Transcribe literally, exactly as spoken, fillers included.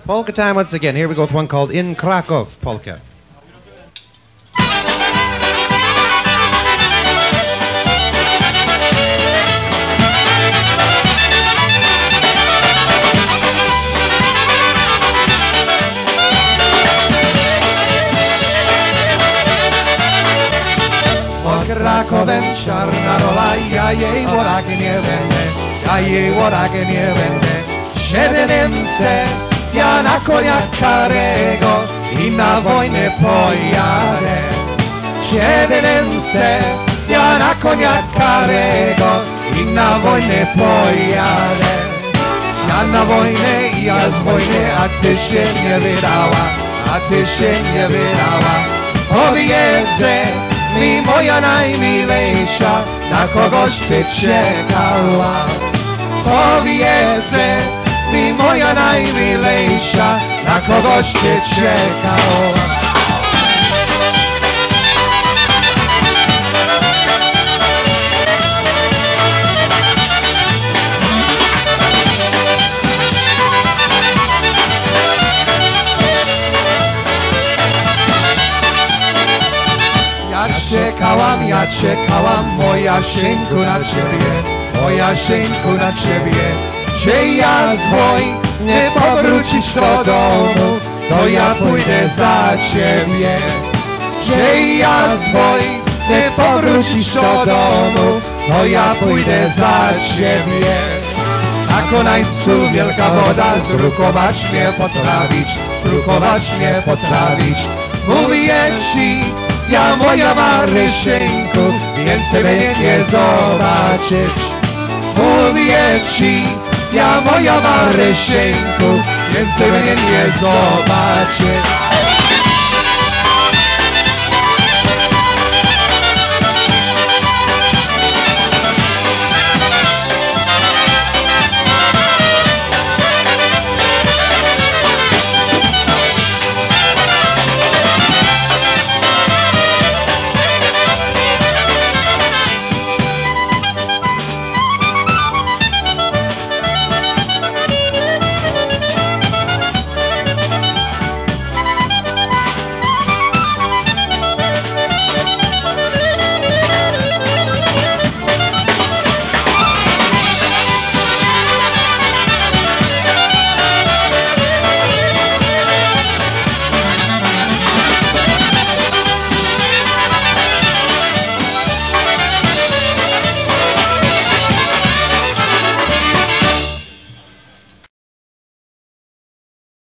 Polka time once again. Here we go with one called In Krakow Polka. Krakowem czarna rola, ja jej worakiem nie będę, ja jej worakiem nie będę. Siedem se, ja na konia karego i na wojnę pojadę. Siedem se, ja na konia karego i na wojnę pojadę. Ja na wojnę, ja z wojny, a ty się nie wydała, a ty się nie wydała. Powiedzę mi moja najmilejsza, na kogoś ty czekała. Powiedzę mi moja najmilejsza, na kogoś ty czekała. Czekałam, ja czekałam, moja Sieńku na ciebie, moja Sieńku na ciebie. Czy ja z wojny powrócić do domu, to ja pójdę za ciebie. Czy ja z wojny powrócić do domu, to ja pójdę za ciebie. Na konańcu wielka woda, drukować mnie potrafić, drukować mnie potrafić. Mówię ci, ja moja Marysieńku, więcej mnie nie zobaczyć. Mówię ci, ja moja Marysieńku, więcej mnie nie zobaczyć.